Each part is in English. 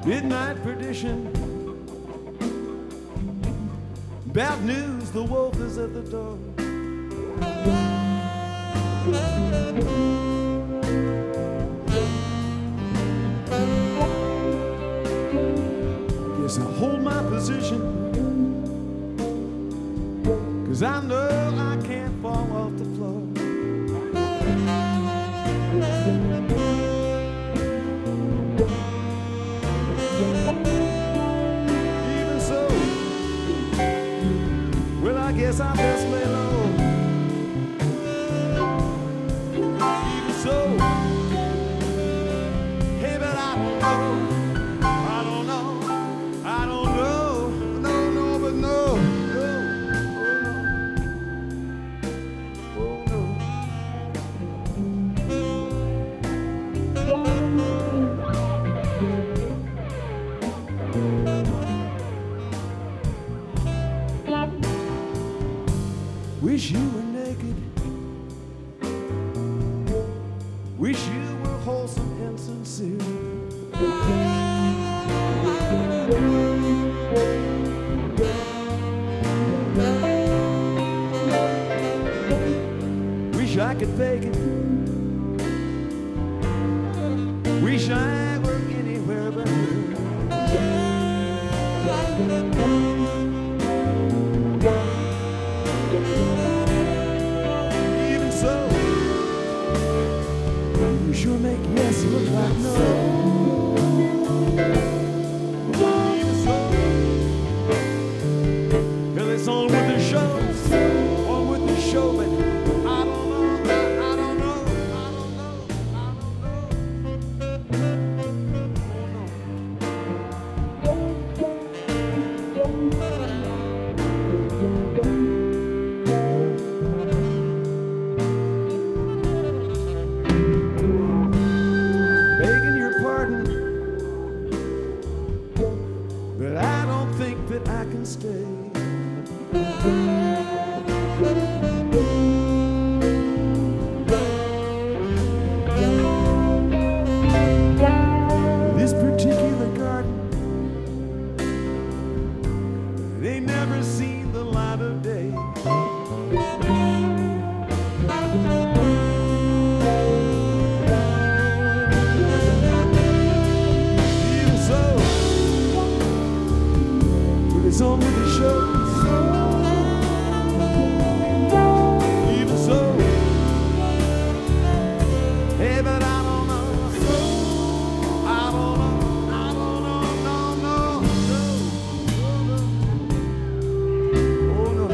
midnight perdition. Bad news, the wolf is at the door. Guess I'll hold my position, 'cause I know I can't fall off the floor. Even so, well, I guess I'll just lay low. Even so, hey, but I don't know. I don't know. I don't know. No, no, but no. No. Oh, no. Wish you were naked. Wish you were wholesome and sincere. Wish I could fake it. Wish I were anywhere but here. Even so, you sure make yes look like no. Even so, well, it's on with the show, on with the show, but I don't know, I don't know, I don't know, I don't know. Begging your pardon, but I don't think that I can stay. This particular garden, they never seen the light of day. Even so, but it's on with the show. Even so, hey, but I don't know. I don't know. I don't know. No, no, no. Oh, no.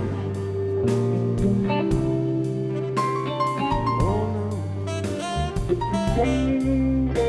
Oh, no.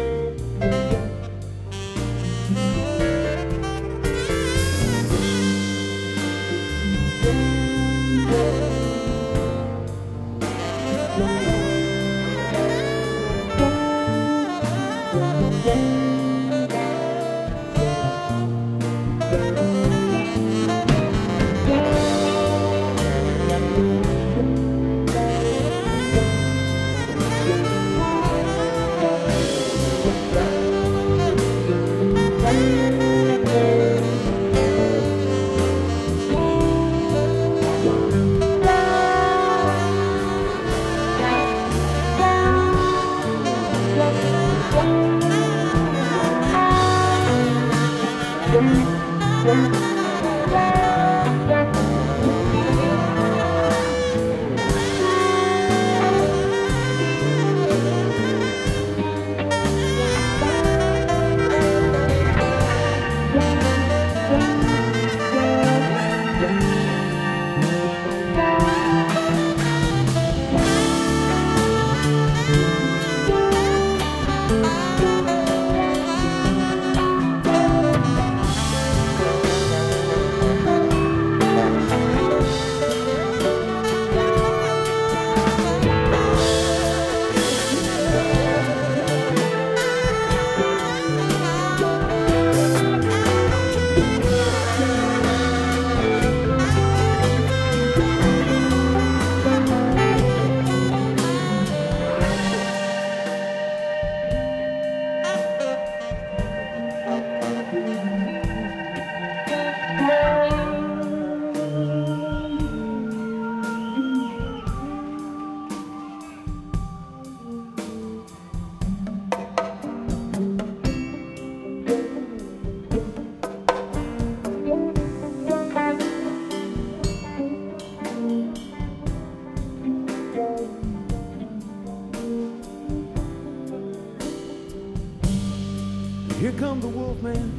Here come the wolf man.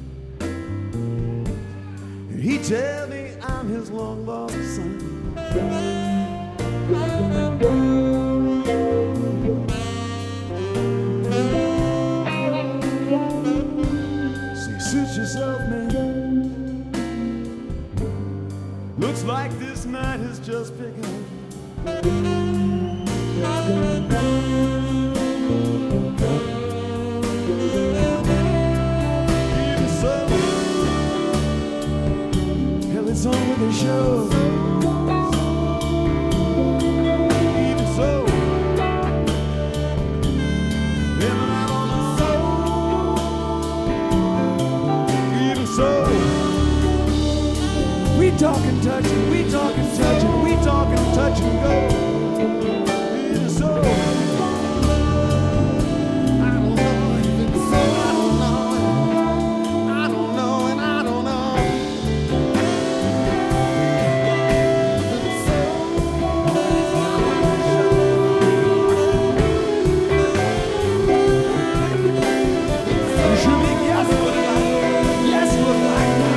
He tell me I'm his long lost son. Say, suit yourself, man. Looks like this night has just begun. Even so, hell, it's on with the show. Even so, heaven, I don't know. Even so, we talking touching, we talking touching, we talking touch and go. Even so, I don't know, even so, I don't know, I don't know, and I don't know. Even so, you should be yes, look like, yes, look like now.